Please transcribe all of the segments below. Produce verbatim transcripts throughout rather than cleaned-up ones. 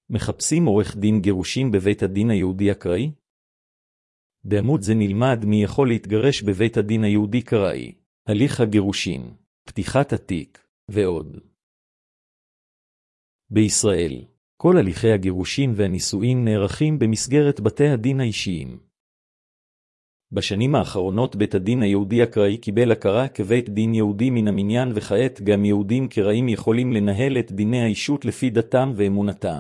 מחפשים עורך דין גירושין בבית הדין היהודי אקראי? בעמוד זה נלמד מי יכול להתגרש בבית הדין היהודי אקראי, הליך הגירושין, פתיחת התיק, ועוד. בישראל, כל הליכי הגירושין והנישואין נערכים במסגרת בתי הדין האישיים. בשנים האחרונות בית הדין היהודי אקראי קיבל הכרה כבית דין יהודי מן המניין, וכעת גם יהודים קראיים יכולים לנהל את דיני האישות לפי דתם ואמונתם.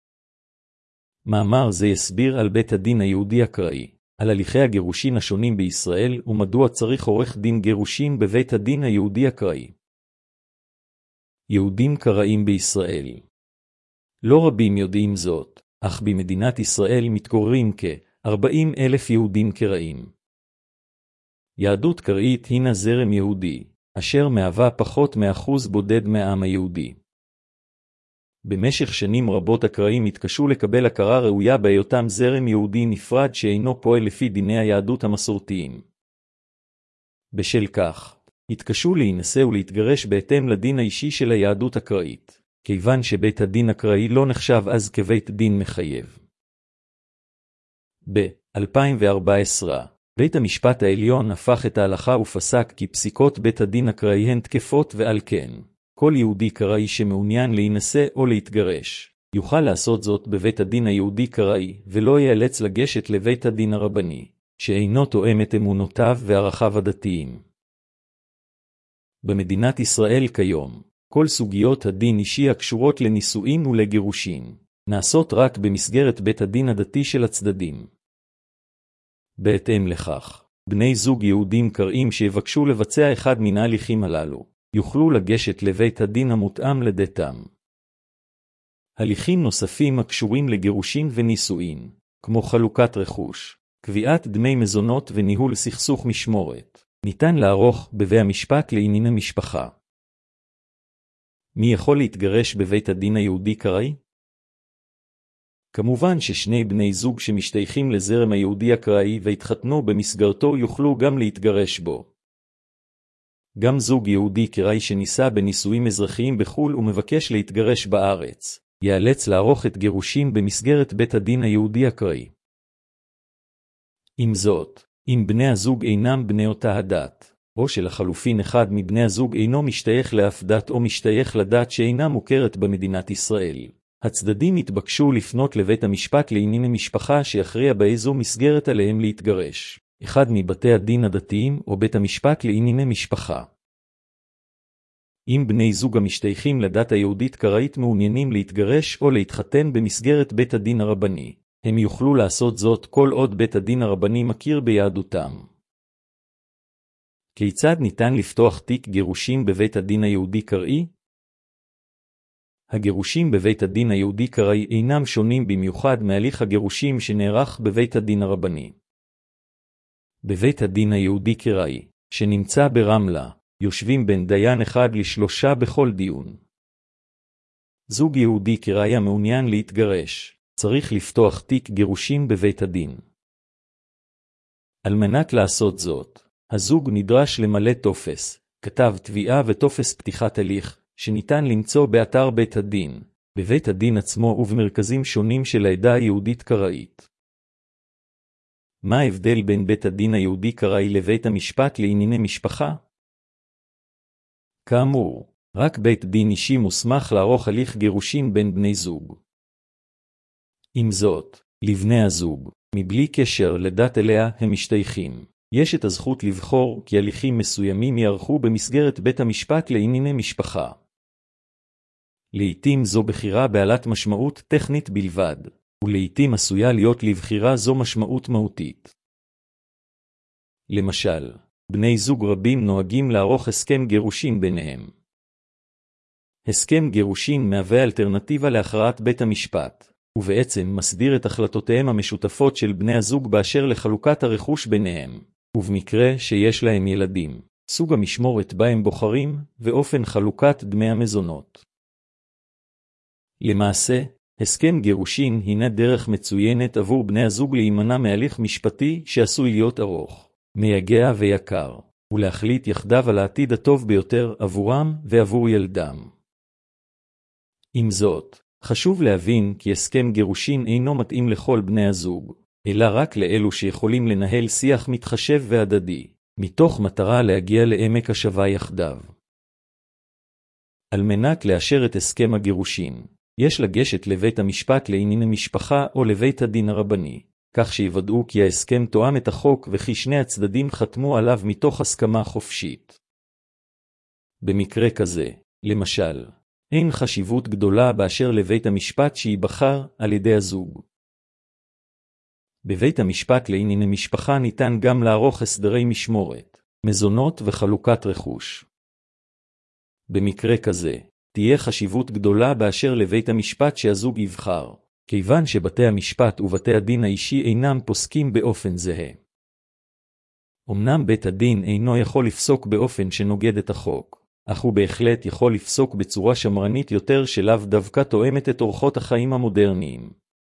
מאמר זה יסביר על בית הדין היהודי אקראי, על הליכי הגירושין השונים בישראל ומדוע צריך עורך דין גירושין בבית הדין היהודי אקראי. יהודים קראיים בישראל. לא רבים יודעים זאת, אך במדינת ישראל מתגוררים כ-ארבעים אלף יהודים קראיים. יהדות קראית הינה זרם יהודי, אשר מהווה פחות מאחוז בודד מהעם היהודי. במשך שנים רבות הקראיים התקשו לקבל הכרה ראויה בהיותם זרם יהודי נפרד שאינו פועל לפי דיני היהדות המסורתיים. בשל כך, התקשו להינשא ולהתגרש בהתאם לדין האישי של היהדות הקראית, כיוון שבית הדין אקראי לא נחשב אז כבית דין מחייב. ב-אלפיים וארבע עשרה, בית המשפט העליון הפך את ההלכה ופסק כי פסיקות בית הדין אקראי הן תקפות, ועל כן, כל יהודי קראי שמעוניין להינשא או להתגרש, יוכל לעשות זאת בבית הדין היהודי קראי, ולא ייאלץ לגשת לבית הדין הרבני, שאינו תואם את אמונותיו וערכיו הדתיים. במדינת ישראל כיום, כל סוגיות הדין אישי הקשורות לנישואין ולגירושין, נעשות רק במסגרת בית הדין הדתי של הצדדים. בהתאם לכך, בני זוג יהודים קראיים שיבקשו לבצע אחד מן ההליכים הללו, יוכלו לגשת לבית הדין המותאם לדתם. הליכים נוספים הקשורים לגירושין ונישואין, כמו חלוקת רכוש, קביעת דמי מזונות וניהול סכסוך משמורת, ניתן לערוך בבית המשפט לענייני משפחה. מי יכול להתגרש בבית הדין היהודי קראי? כמובן ששני בני זוג שמשתייכים לזרם היהודי אקראי והתחתנו במסגרתו יוכלו גם להתגרש בו. גם זוג יהודי קראי שנישא בנישואים אזרחיים בחו"ל ומבקש להתגרש בארץ, ייאלץ לערוך את גירושין במסגרת בית הדין היהודי אקראי. עם זאת, אם בני הזוג אינם בני אותה הדת, או שלחלופין אחד מבני הזוג אינו משתייך לאף דת או משתייך לדת שאינה מוכרת במדינת ישראל, הצדדים התבקשו לפנות לבית המשפט לענייני משפחה שיכריע באיזו מסגרת עליהם להתגרש, אחד מבתי הדין הדתיים או בית המשפט לענייני משפחה. אם בני זוג המשתייכים לדת היהודית קראית מעוניינים להתגרש או להתחתן במסגרת בית הדין הרבני, הם יוכלו לעשות זאת כל עוד בית הדין הרבני מכיר ביהדותם. כיצד ניתן לפתוח תיק גירושין בבית הדין היהודי קראי? הגירושים בבית הדין היהודי קראי אינם שונים במיוחד מהליך הגירושים שנערך בבית הדין הרבני. בבית הדין היהודי קראי, שנמצא ברמלה, יושבים בין דיין אחד לשלושה בכל דיון. זוג יהודי קראי המעוניין להתגרש, צריך לפתוח תיק גירושים בבית הדין. על מנת לעשות זאת, הזוג נדרש למלא טופס, כתב תביעה וטופס פתיחת הליך, שניתן למצוא באתר בית הדין, בבית הדין עצמו ובמרכזים שונים של העדה היהודית קראית. מה ההבדל בין בית הדין היהודי קראי לבית המשפט לענייני משפחה? כאמור, רק בית דין אישי מוסמך לערוך הליך גירושין בין בני זוג. עם זאת, לבני הזוג, מבלי קשר לדת אליה הם משתייכים, יש את הזכות לבחור כי הליכים מסוימים יערכו במסגרת בית המשפט לענייני משפחה. לעתים זו בחירה בעלת משמעות טכנית בלבד, ולעתים עשויה להיות לבחירה זו משמעות מהותית. למשל, בני זוג רבים נוהגים לערוך הסכם גירושין ביניהם. הסכם גירושין מהווה אלטרנטיבה להכרעת בית המשפט, ובעצם מסדיר את החלטותיהם המשותפות של בני הזוג באשר לחלוקת הרכוש ביניהם, ובמקרה שיש להם ילדים, סוג המשמורת בה הם בוחרים, ואופן חלוקת דמי המזונות. למעשה, הסכם גירושין הינה דרך מצוינת עבור בני הזוג להימנע מהליך משפטי שעשוי להיות ארוך, מייגע ויקר, ולהחליט יחדיו על העתיד הטוב ביותר עבורם ועבור ילדם. עם זאת, חשוב להבין כי הסכם גירושין אינו מתאים לכל בני הזוג, אלא רק לאלו שיכולים לנהל שיח מתחשב והדדי, מתוך מטרה להגיע לעמק השווה יחדיו. על מנת לאשר את הסכם הגירושין, יש לגשת לבית המשפט לענייני משפחה או לבית הדין הרבני, כך שיוודאו כי ההסכם תואם את החוק וכי שני הצדדים חתמו עליו מתוך הסכמה חופשית. במקרה כזה, למשל, אין חשיבות גדולה באשר לבית המשפט שייבחר על ידי הזוג. בבית המשפט לענייני משפחה ניתן גם לערוך הסדרי משמורת, מזונות וחלוקת רכוש. במקרה כזה, תהיה חשיבות גדולה באשר לבית המשפט שהזוג יבחר, כיוון שבתי המשפט ובתי הדין האישי אינם פוסקים באופן זהה. אמנם בית הדין אינו יכול לפסוק באופן שנוגד את החוק, אך הוא בהחלט יכול לפסוק בצורה שמרנית יותר שלאו דווקא תואמת את אורחות החיים המודרניים.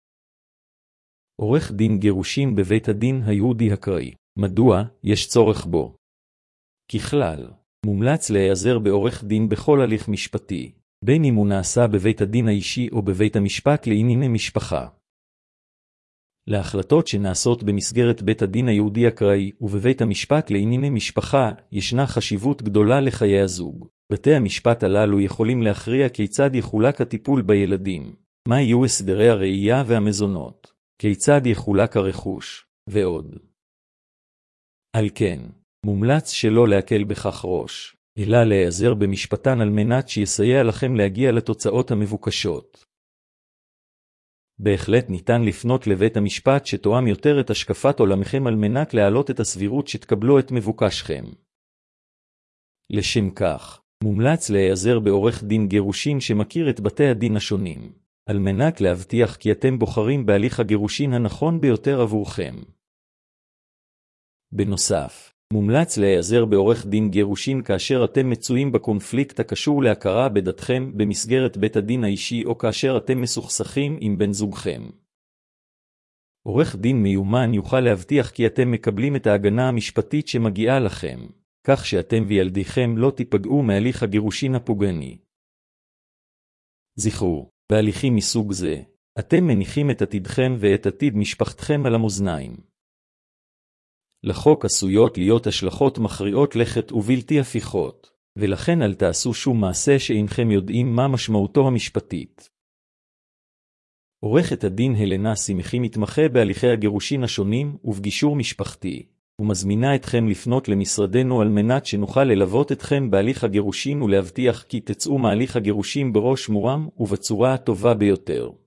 עורך דין גירושין בבית הדין היהודי הקראי, מדוע יש צורך בו? ככלל, מומלץ להיעזר בעורך דין בכל הליך משפטי, בין אם הוא נעשה בבית הדין האישי או בבית המשפט לענייני משפחה. להחלטות שנעשות במסגרת בית הדין היהודי הקראי ובבית המשפט לענייני משפחה ישנה חשיבות גדולה לחיי הזוג. בתי המשפט הללו יכולים להכריע כיצד יחולק הטיפול בילדים, מה יהיו הסדרי הראייה והמזונות, כיצד יחולק הרכוש, ועוד. על כן, מומלץ שלא להקל בכך ראש, אלא להיעזר במשפטן על מנת שיסייע לכם להגיע לתוצאות המבוקשות. בהחלט ניתן לפנות לבית המשפט שתואם יותר את השקפת עולמכם על מנת להעלות את הסבירות שתקבלו את מבוקשכם. לשם כך, מומלץ להיעזר בעורך דין גירושין שמכיר את בתי הדין השונים, על מנת להבטיח כי אתם בוחרים בהליך הגירושין הנכון ביותר עבורכם. בנוסף, מומלץ להיעזר בעורך דין גירושין כאשר אתם מצויים בקונפליקט הקשור להכרה בדתכם במסגרת בית הדין האישי או כאשר אתם מסוכסכים עם בן זוגכם. עורך דין מיומן יוכל להבטיח כי אתם מקבלים את ההגנה המשפטית שמגיעה לכם, כך שאתם וילדיכם לא תיפגעו מהליך הגירושין הפוגעני. זכרו, בהליכים מסוג זה, אתם מניחים את עתידכם ואת עתיד משפחתכם על המאזניים. לחוק עשויות להיות השלכות מכריעות לכת ובלתי הפיכות, ולכן אל תעשו שום מעשה שאינכם יודעים מה משמעותו המשפטית. עורכת הדין הלנה שמחי מתמחה בהליכי הגירושין השונים ובגישור משפחתי, ומזמינה אתכם לפנות למשרדנו על מנת שנוכל ללוות אתכם בהליך הגירושין ולהבטיח כי תצאו מהליך הגירושין בראש מורם ובצורה הטובה ביותר.